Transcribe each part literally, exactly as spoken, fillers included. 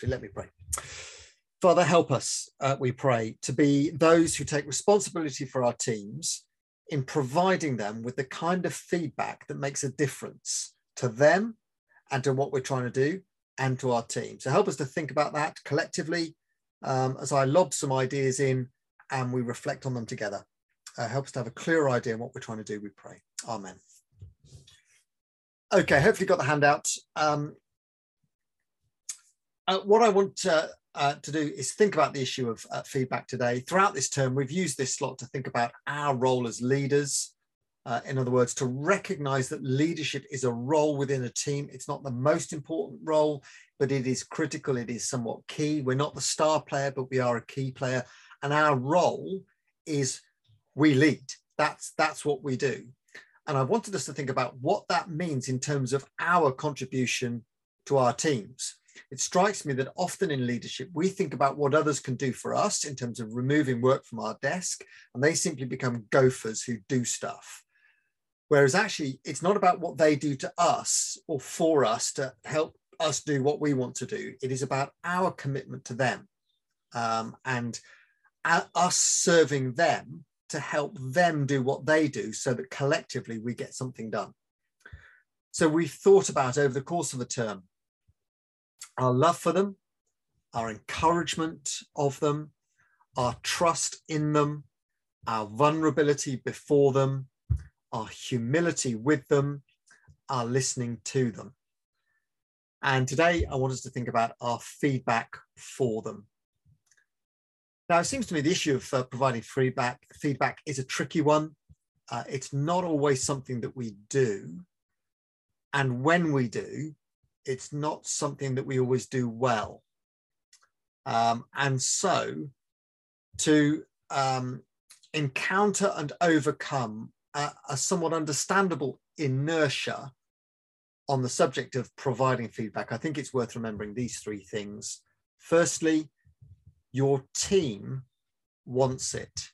actually, let me pray. Father, help us, uh, we pray, to be those who take responsibility for our teams in providing them with the kind of feedback that makes a difference to them and to what we're trying to do and to our team. So help us to think about that collectively um, as I lob some ideas in and we reflect on them together. Uh, help us to have a clear idea of what we're trying to do, we pray. Amen. Okay, hopefully you got the handout. Um, uh, what I want to, uh, to do is think about the issue of uh, feedback today. Throughout this term, we've used this slot to think about our role as leaders. Uh, in other words, to recognize that leadership is a role within a team. It's not the most important role, but it is critical. It is somewhat key. We're not the star player, but we are a key player. And our role is we lead. That's, that's what we do. And I wanted us to think about what that means in terms of our contribution to our teams. It strikes me that often in leadership, we think about what others can do for us in terms of removing work from our desk, and they simply become gophers who do stuff. Whereas actually, it's not about what they do to us or for us to help us do what we want to do. It is about our commitment to them um, and us serving them to help them do what they do so that collectively we get something done. So we've thought about over the course of the term, our love for them, our encouragement of them, our trust in them, our vulnerability before them, our humility with them, our listening to them. And today I want us to think about our feedback for them. Now, it seems to me the issue of uh, providing feedback, feedback is a tricky one. Uh, it's not always something that we do. And when we do, it's not something that we always do well. Um, and so to um, encounter and overcome a, a somewhat understandable inertia on the subject of providing feedback, I think it's worth remembering these three things. Firstly, your team wants it.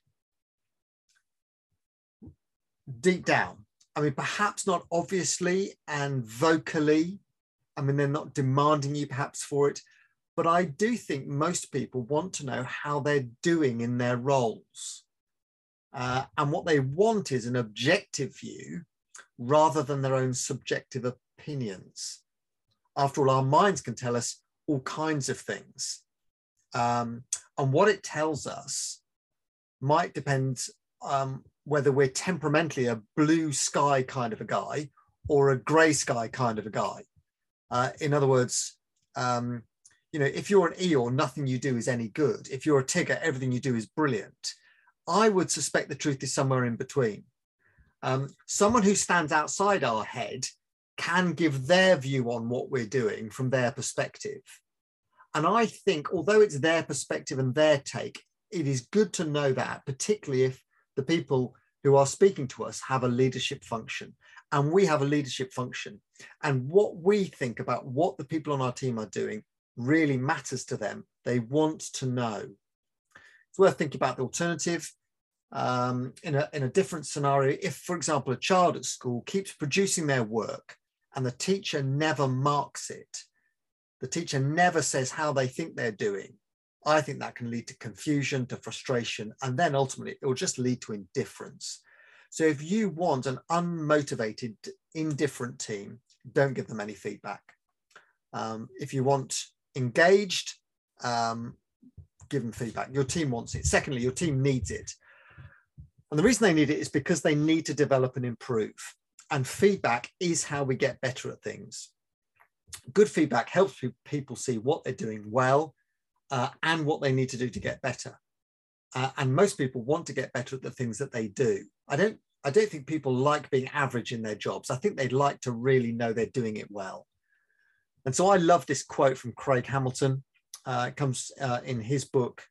Deep down, I mean, perhaps not obviously and vocally, I mean, they're not demanding you perhaps for it, but I do think most people want to know how they're doing in their roles. Uh, and what they want is an objective view rather than their own subjective opinions. After all, our minds can tell us all kinds of things. Um, and what it tells us might depend um, whether we're temperamentally a blue sky kind of a guy or a grey sky kind of a guy. Uh, in other words, um, you know, if you're an Eeyore, nothing you do is any good. If you're a Tigger, everything you do is brilliant. I would suspect the truth is somewhere in between. Um, someone who stands outside our head can give their view on what we're doing from their perspective. And I think, although it's their perspective and their take, it is good to know that, particularly if the people who are speaking to us have a leadership function. And we have a leadership function. And what we think about what the people on our team are doing really matters to them. They want to know. It's worth thinking about the alternative. Um, in, a, in a different scenario, if, for example, a child at school keeps producing their work and the teacher never marks it, the teacher never says how they think they're doing, I think that can lead to confusion, to frustration, and then ultimately it will just lead to indifference. So if you want an unmotivated, indifferent team, don't give them any feedback. Um, if you want engaged, um, give them feedback. Your team wants it. Secondly, your team needs it. And the reason they need it is because they need to develop and improve. And feedback is how we get better at things. Good feedback helps people see what they're doing well uh, and what they need to do to get better. Uh, and most people want to get better at the things that they do. I don't, I don't think people like being average in their jobs. I think they'd like to really know they're doing it well. And so I love this quote from Craig Hamilton. Uh, it comes uh, in his book,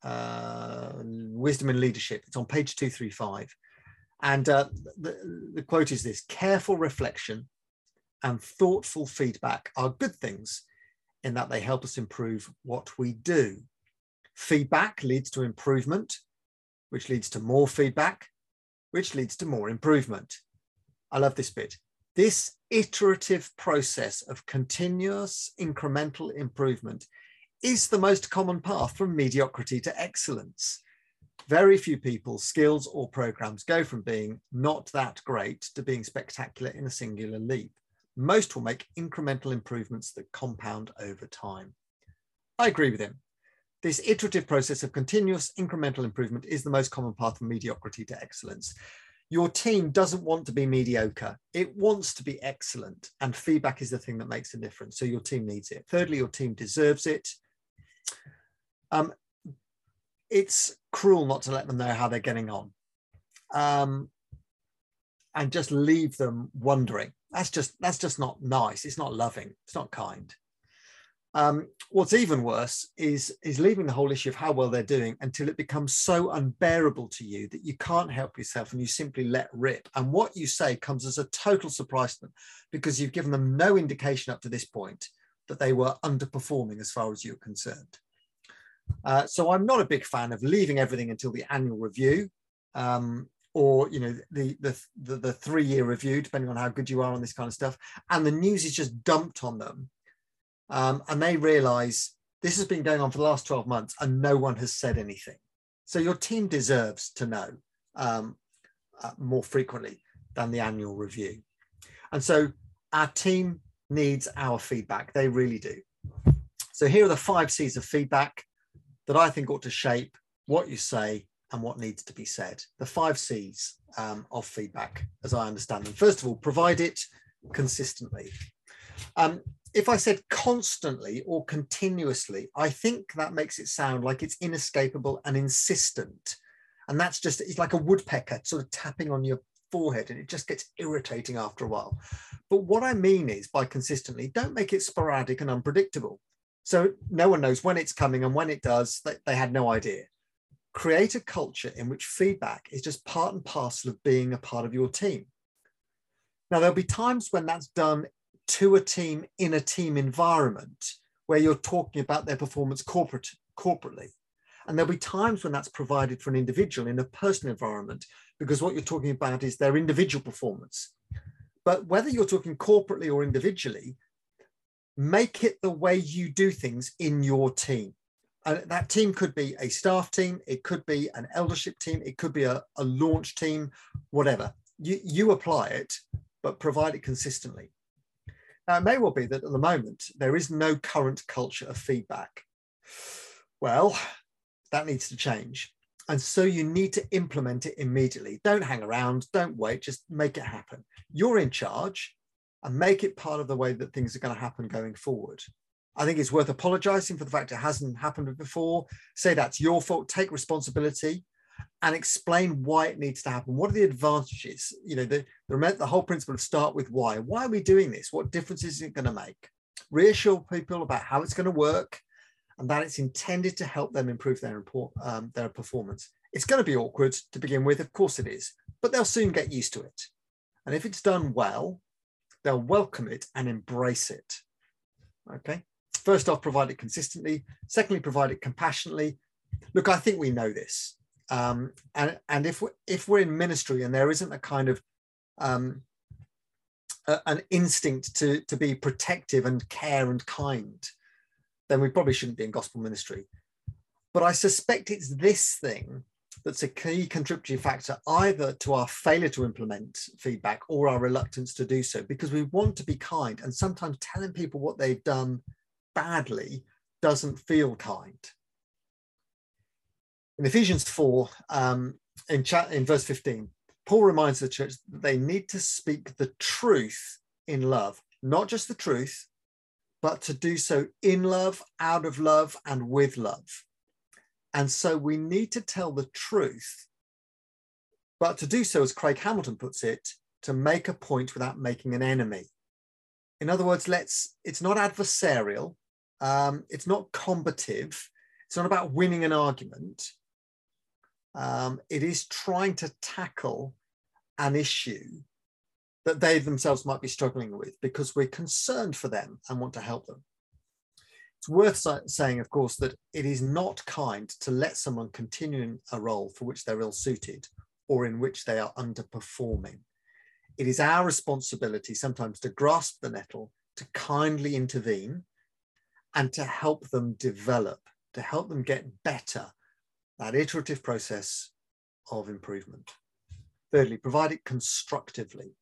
uh, Wisdom in Leadership. It's on page two thirty-five. And uh, the, the quote is this: careful reflection and thoughtful feedback are good things in that they help us improve what we do. Feedback leads to improvement, which leads to more feedback, which leads to more improvement. I love this bit. This iterative process of continuous incremental improvement is the most common path from mediocrity to excellence. Very few people's skills or programs go from being not that great to being spectacular in a singular leap. Most will make incremental improvements that compound over time. I agree with him. This iterative process of continuous incremental improvement is the most common path from mediocrity to excellence. Your team doesn't want to be mediocre. It wants to be excellent, and feedback is the thing that makes a difference. So your team needs it. Thirdly, your team deserves it. Um, it's cruel not to let them know how they're getting on, um, and just leave them wondering. That's just that's just not nice. It's not loving. It's not kind. Um, what's even worse is, is leaving the whole issue of how well they're doing until it becomes so unbearable to you that you can't help yourself and you simply let rip. And what you say comes as a total surprise to them because you've given them no indication up to this point that they were underperforming as far as you're concerned. Uh, so I'm not a big fan of leaving everything until the annual review, um, or you know the, the the the three-year review, depending on how good you are on this kind of stuff, and the news is just dumped on them. Um, and they realize this has been going on for the last twelve months and no one has said anything. So your team deserves to know um, uh, more frequently than the annual review. And so our team needs our feedback. They really do. So here are the five C's of feedback that I think ought to shape what you say and what needs to be said. The five C's um, of feedback, as I understand them. First of all, provide it consistently. Um, If I said constantly or continuously, I think that makes it sound like it's inescapable and insistent. And that's just, it's like a woodpecker sort of tapping on your forehead and it just gets irritating after a while. But what I mean is by consistently, don't make it sporadic and unpredictable. So no one knows when it's coming, and when it does, they, they had no idea. Create a culture in which feedback is just part and parcel of being a part of your team. Now, there'll be times when that's done to a team in a team environment where you're talking about their performance corporate, corporately. And there'll be times when that's provided for an individual in a personal environment, because what you're talking about is their individual performance. But whether you're talking corporately or individually, make it the way you do things in your team. And that team could be a staff team, it could be an eldership team, it could be a, a launch team, whatever. You, you apply it, but provide it consistently. Now, it may well be that at the moment, there is no current culture of feedback. Well, that needs to change. And so you need to implement it immediately. Don't hang around, don't wait, just make it happen. You're in charge and make it part of the way that things are going to happen going forward. I think it's worth apologizing for the fact it hasn't happened before. Say that's your fault, take responsibility and explain why it needs to happen. What are the advantages? You know, the, the, the whole principle of start with why. Why are we doing this? What difference is it going to make? Reassure people about how it's going to work and that it's intended to help them improve their, um, their performance. It's going to be awkward to begin with, of course it is, but they'll soon get used to it. And if it's done well, they'll welcome it and embrace it. Okay. First off, provide it consistently. Secondly, provide it compassionately. Look, I think we know this. Um, and, and if, we're, if we're in ministry and there isn't a kind of um, a, an instinct to, to be protective and care and kind, then we probably shouldn't be in gospel ministry. But I suspect it's this thing that's a key contributory factor either to our failure to implement feedback or our reluctance to do so, because we want to be kind, and sometimes telling people what they've done badly doesn't feel kind. In Ephesians four, um, in, chat, in verse fifteen, Paul reminds the church that they need to speak the truth in love, not just the truth, but to do so in love, out of love, and with love. And so we need to tell the truth, but to do so, as Craig Hamilton puts it, to make a point without making an enemy. In other words, let's, it's not adversarial, um, it's not combative, it's not about winning an argument. Um, it is trying to tackle an issue that they themselves might be struggling with because we're concerned for them and want to help them. It's worth saying, of course, that it is not kind to let someone continue in a role for which they're ill-suited or in which they are underperforming. It is our responsibility sometimes to grasp the nettle, to kindly intervene, and to help them develop, to help them get better, that iterative process of improvement. Thirdly, provide it constructively.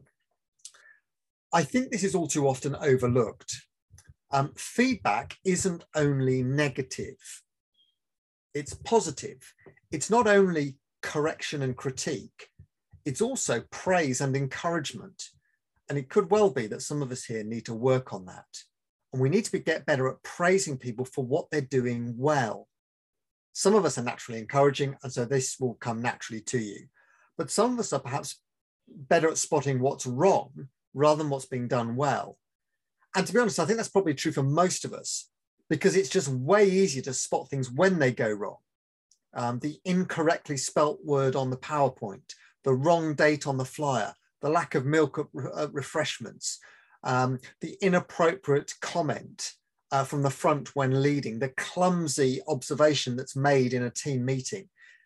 I think this is all too often overlooked. Um, feedback isn't only negative, it's positive. It's not only correction and critique, it's also praise and encouragement. And it could well be that some of us here need to work on that. And we need to be, get better at praising people for what they're doing well. Some of us are naturally encouraging, and so this will come naturally to you. But some of us are perhaps better at spotting what's wrong rather than what's being done well. And to be honest, I think that's probably true for most of us, because it's just way easier to spot things when they go wrong. Um, the incorrectly spelt word on the PowerPoint, the wrong date on the flyer, the lack of milk at refreshments, um, the inappropriate comment uh, from the front when leading, the clumsy observation that's made in a team meeting.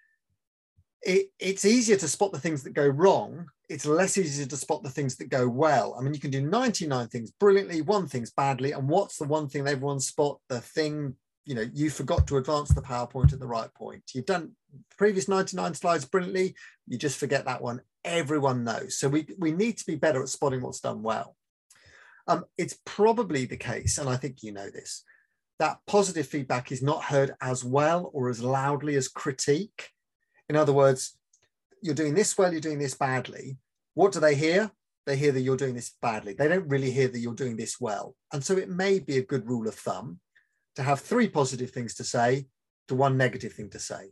It, it's easier to spot the things that go wrong. It's less easy to spot the things that go well. I mean, you can do ninety-nine things brilliantly, one thing's badly, and what's the one thing everyone spot? The thing, you know, you forgot to advance the PowerPoint at the right point. You've done previous ninety-nine slides brilliantly, you just forget that one. Everyone knows. So we, we need to be better at spotting what's done well. Um, it's probably the case, and I think you know this, that positive feedback is not heard as well or as loudly as critique. In other words, you're doing this well, you're doing this badly. What do they hear? They hear that you're doing this badly. They don't really hear that you're doing this well. And so it may be a good rule of thumb to have three positive things to say to one negative thing to say.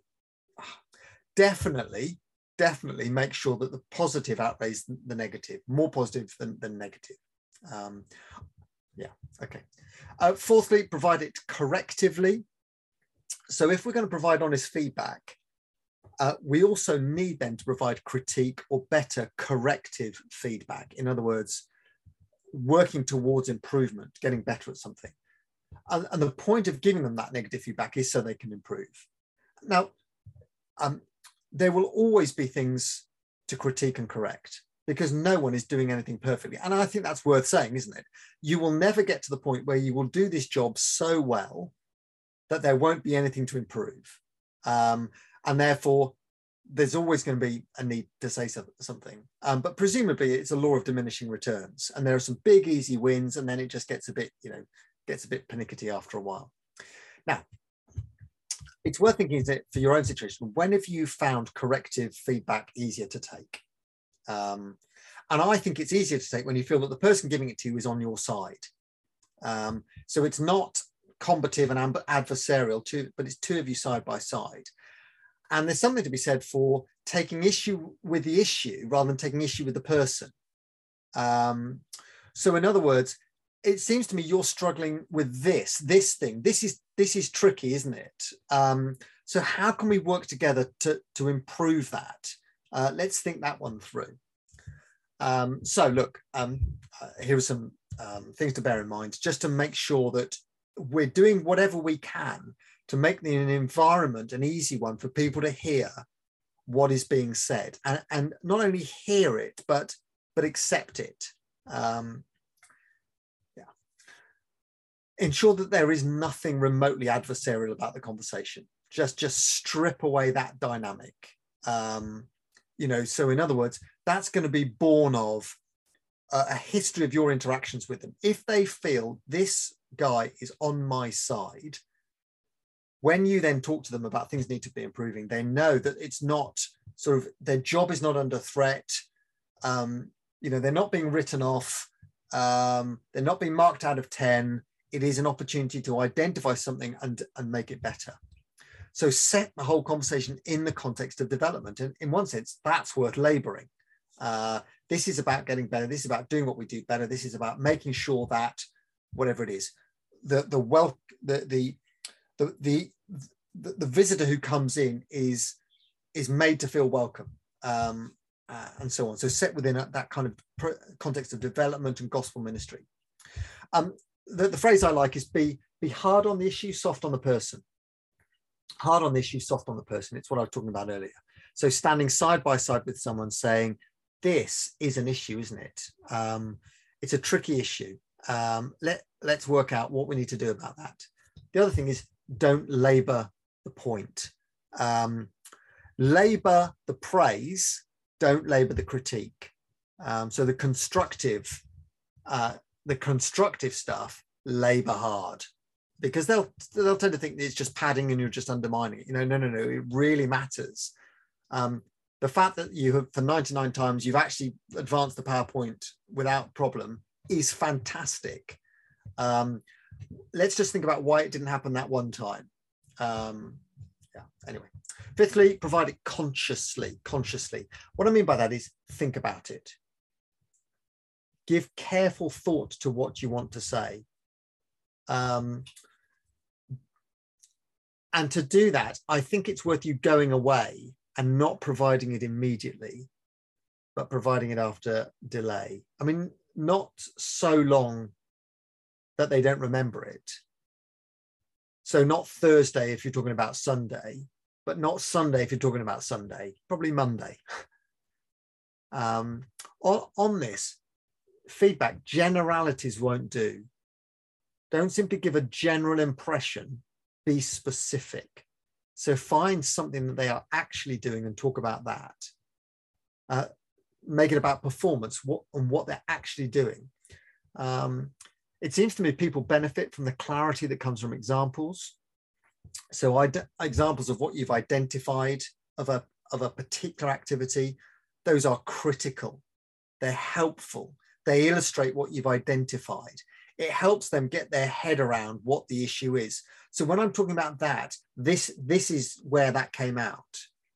Definitely, definitely make sure that the positive outweighs the negative, more positive than, than negative. Um, yeah, okay. Uh, fourthly, provide it correctively. So if we're going to provide honest feedback, Uh, we also need then to provide critique or better corrective feedback. In other words, working towards improvement, getting better at something. And, and the point of giving them that negative feedback is so they can improve. Now, um, there will always be things to critique and correct because no one is doing anything perfectly. And I think that's worth saying, isn't it? You will never get to the point where you will do this job so well that there won't be anything to improve. Um, And therefore, there's always going to be a need to say something. Um, but presumably, it's a law of diminishing returns. And there are some big, easy wins, and then it just gets a bit, you know, gets a bit pernickety after a while. Now, it's worth thinking that for your own situation, when have you found corrective feedback easier to take? Um, and I think it's easier to take when you feel that the person giving it to you is on your side. Um, so it's not combative and adversarial, too, but it's two of you side by side. And there's something to be said for taking issue with the issue rather than taking issue with the person. Um, so in other words, it seems to me you're struggling with this, this thing. This is, this is tricky, isn't it? Um, so how can we work together to, to improve that? Uh, let's think that one through. Um, so look, um, uh, here are some um, things to bear in mind, just to make sure that we're doing whatever we can to make the, an environment an easy one for people to hear what is being said, and, and not only hear it, but, but accept it. Um, yeah. Ensure that there is nothing remotely adversarial about the conversation. Just, just strip away that dynamic. Um, you know, so in other words, that's going to be born of a, a history of your interactions with them. If they feel this guy is on my side, when you then talk to them about things need to be improving, they know that it's not sort of, their job is not under threat. Um, you know, they're not being written off. Um, they're not being marked out of ten. It is an opportunity to identify something and, and make it better. So set the whole conversation in the context of development. And in one sense, that's worth laboring. Uh, this is about getting better. This is about doing what we do better. This is about making sure that whatever it is, the, the wealth, the, the, The, the, the, the visitor who comes in is, is made to feel welcome, um, uh, and so on. So set within a, that kind of context of development and gospel ministry. Um, the, the phrase I like is be, be hard on the issue, soft on the person. Hard on the issue, soft on the person. It's what I was talking about earlier. So standing side by side with someone saying, this is an issue, isn't it? Um, it's a tricky issue. Um, let, let's work out what we need to do about that. The other thing is, don't labor the point. Um, labor the praise, don't labor the critique. Um, so the constructive, uh, the constructive stuff, labor hard, because they'll they'll tend to think it's just padding and you're just undermining it. You know, no, no, no, it really matters. Um, the fact that you have, for ninety-nine times, you've actually advanced the PowerPoint without problem is fantastic. Um, let's just think about why it didn't happen that one time. Um, yeah, anyway. Fifthly, provide it consciously, consciously. What I mean by that is think about it. Give careful thought to what you want to say. Um, and to do that, I think it's worth you going away and not providing it immediately, but providing it after delay. I mean, not so long that they don't remember it. So not Thursday if you're talking about Sunday, but not Sunday if you're talking about Sunday, probably Monday. um, on, on this, feedback, generalities won't do. Don't simply give a general impression, be specific. So find something that they are actually doing and talk about that. Uh, make it about performance what, and what they're actually doing. Um, it seems to me people benefit from the clarity that comes from examples. So I, examples of what you've identified of a, of a particular activity, those are critical. They're helpful. They illustrate what you've identified. It helps them get their head around what the issue is. So when I'm talking about that, this, this is where that came out.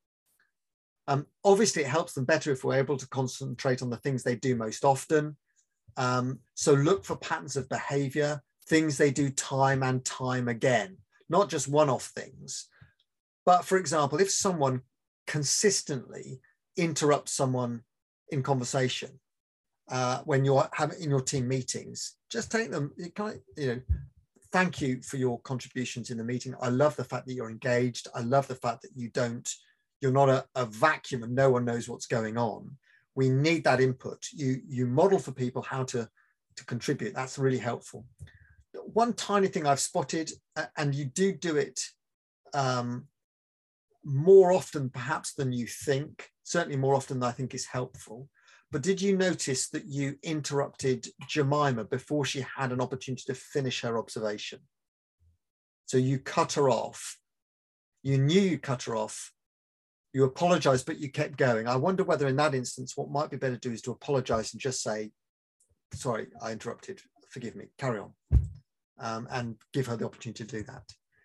Um, obviously, it helps them better if we're able to concentrate on the things they do most often. Um, so look for patterns of behavior, things they do time and time again, not just one-off things. But for example, if someone consistently interrupts someone in conversation, uh, when you're having in your team meetings, just take them, you kind of, you know, thank you for your contributions in the meeting. I love the fact that you're engaged. I love the fact that you don't, you're not a, a vacuum and no one knows what's going on. We need that input. You, you model for people how to, to contribute. That's really helpful. One tiny thing I've spotted, and you do do it um, more often perhaps than you think, certainly more often than I think is helpful. But did you notice that you interrupted Jemima before she had an opportunity to finish her observation? So you cut her off. You knew you cut her off. You apologized, but you kept going. I wonder whether in that instance, what might be better to do is to apologize and just say, sorry, I interrupted. Forgive me, carry on. Um, and give her the opportunity to do that.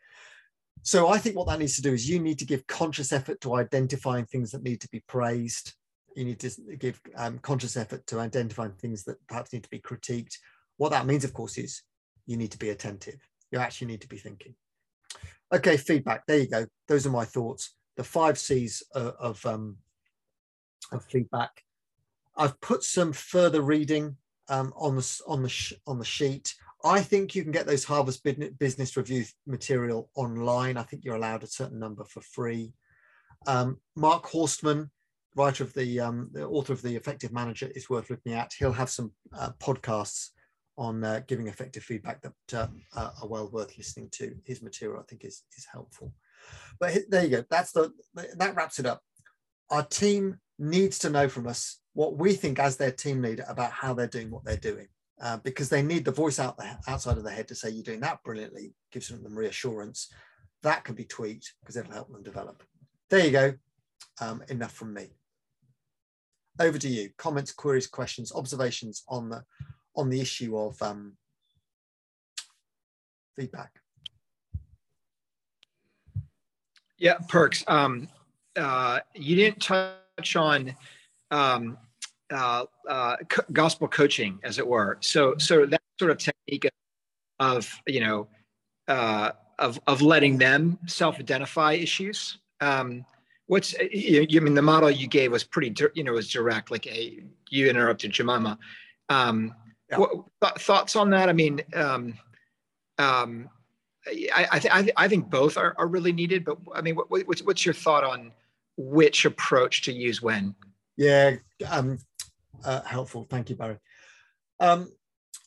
So I think what that needs to do is you need to give conscious effort to identifying things that need to be praised. You need to give um, conscious effort to identifying things that perhaps need to be critiqued. What that means, of course, is you need to be attentive. You actually need to be thinking. Okay, feedback. There you go. Those are my thoughts. The five C's of, of, um, of feedback. I've put some further reading um, on the on the sh on the sheet. I think you can get those Harvard Business Review material online. I think you're allowed a certain number for free. Um, Mark Horstman, writer of the, um, the author of The Effective Manager, is worth looking at. He'll have some uh, podcasts on uh, giving effective feedback that uh, uh, are well worth listening to. His material, I think, is, is helpful. But there you go. That's the, that wraps it up. Our team needs to know from us what we think as their team leader about how they're doing what they're doing. Uh, because they need the voice out the, outside of their head to say, you're doing that brilliantly, gives them reassurance. That can be tweaked because it'll help them develop. There you go. Um, enough from me. Over to you. Comments, queries, questions, observations on the, on the issue of um, feedback. Yeah, Perks. Um, uh, you didn't touch on um, Uh, uh, co gospel coaching, as it were. So, so that sort of technique of, you know, uh, of of letting them self-identify issues. Um, what's you, you mean the model you gave was pretty, you know, was direct. Like, hey, you interrupted Jemima. Um, yeah. What th thoughts on that? I mean, um, um, I I, th I, th I think both are are really needed. But I mean, what, what's what's your thought on which approach to use when? Yeah. Um, Uh, helpful. Thank you, Barry. Um,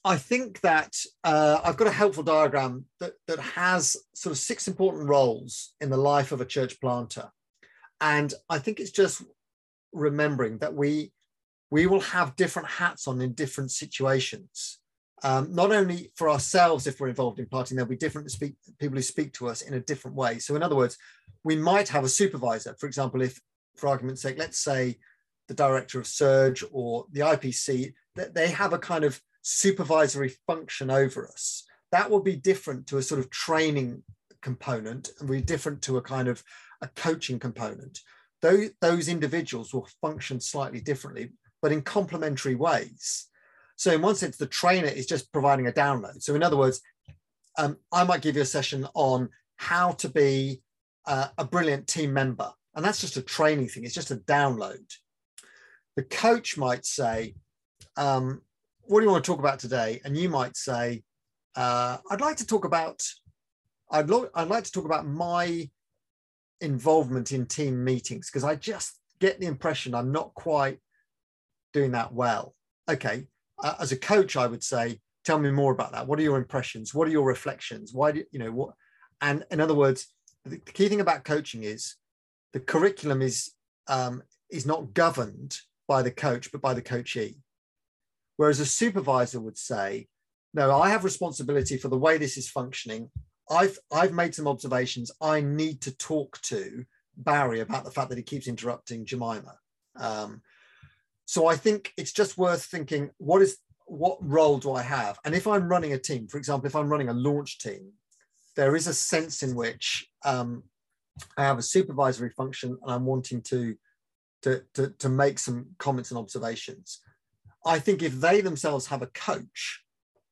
I think that uh, I've got a helpful diagram that, that has sort of six important roles in the life of a church planter. And I think it's just remembering that we, we will have different hats on in different situations. Um, not only for ourselves, if we're involved in planting, there'll be different speak, people who speak to us in a different way. So in other words, we might have a supervisor, for example, if, for argument's sake, let's say the director of Surge or the I P C, that they have a kind of supervisory function over us. That will be different to a sort of training component and be different to a kind of a coaching component. Those, those individuals will function slightly differently, but in complementary ways. So in one sense, the trainer is just providing a download. So in other words, um, I might give you a session on how to be uh, a brilliant team member. And that's just a training thing. It's just a download. The coach might say, um, what do you want to talk about today? And you might say, uh, I'd like to talk about, I'd, lo- I'd like to talk about my involvement in team meetings, because I just get the impression I'm not quite doing that well. Okay. Uh, as a coach, I would say, tell me more about that. What are your impressions? What are your reflections? Why do you know what? And in other words, the key thing about coaching is the curriculum is um, is not governed by the coach, but by the coachee. Whereas a supervisor would say, no, I have responsibility for the way this is functioning. I've I've made some observations. I need to talk to Barry about the fact that he keeps interrupting Jemima. Um, So I think it's just worth thinking, what is what role do I have? And if I'm running a team, for example, if I'm running a launch team, there is a sense in which um, I have a supervisory function and I'm wanting to, to, to, to make some comments and observations. I think if they themselves have a coach,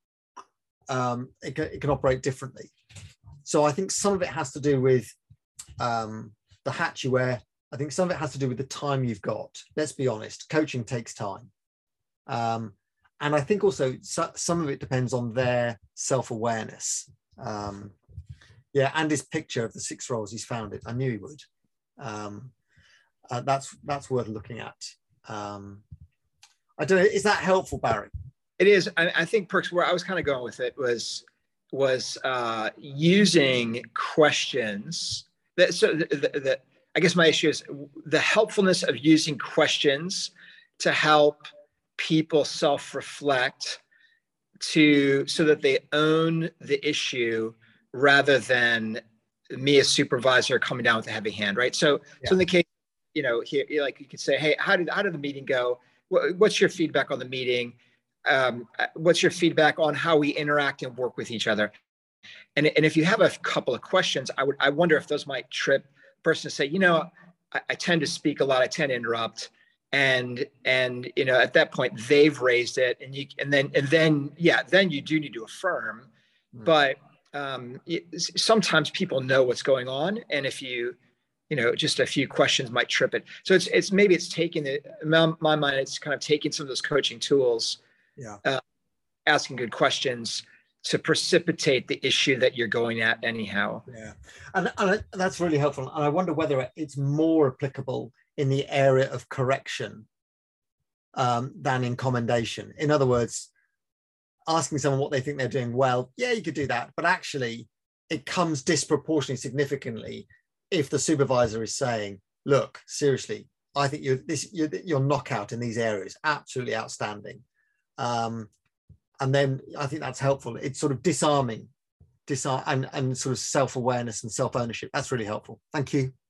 um, it, can, it can operate differently. So I think some of it has to do with um, the hat you wear. I think some of it has to do with the time you've got. Let's be honest, coaching takes time. Um, and I think also so, some of it depends on their self-awareness. Um, yeah, and his picture of the six roles, he's found it. I knew he would. Um, uh, that's that's worth looking at. Um, I don't know, is that helpful, Barry? It is. I, I think, Perks, where I was kind of going with it was, was uh, using questions. That, so the, the, the I guess my issue is the helpfulness of using questions to help people self-reflect to so that they own the issue rather than me as supervisor coming down with a heavy hand, right? So, yeah. so in the case, you know, here, like you could say, hey, how did how did the meeting go? What's your feedback on the meeting? Um, what's your feedback on how we interact and work with each other? And, and if you have a couple of questions, I would I wonder if those might trip person to say, you know, I, I tend to speak a lot. I tend to interrupt. And, and, you know, at that point they've raised it and you, and then, and then, yeah, then you do need to affirm, mm. but um, it, sometimes people know what's going on. And if you, you know, just a few questions might trip it. So it's, it's maybe it's taking the, in my, my mind, it's kind of taking some of those coaching tools, yeah, uh, asking good questions to precipitate the issue that you're going at anyhow. Yeah, and, and that's really helpful. And I wonder whether it's more applicable in the area of correction um, than in commendation. In other words, asking someone what they think they're doing well, yeah, you could do that. But actually, it comes disproportionately significantly if the supervisor is saying, look, seriously, I think you're, this, you're, you're knockout in these areas, absolutely outstanding. Um, And then I think that's helpful. It's sort of disarming, disarm and, and sort of self-awareness and self-ownership. That's really helpful. Thank you.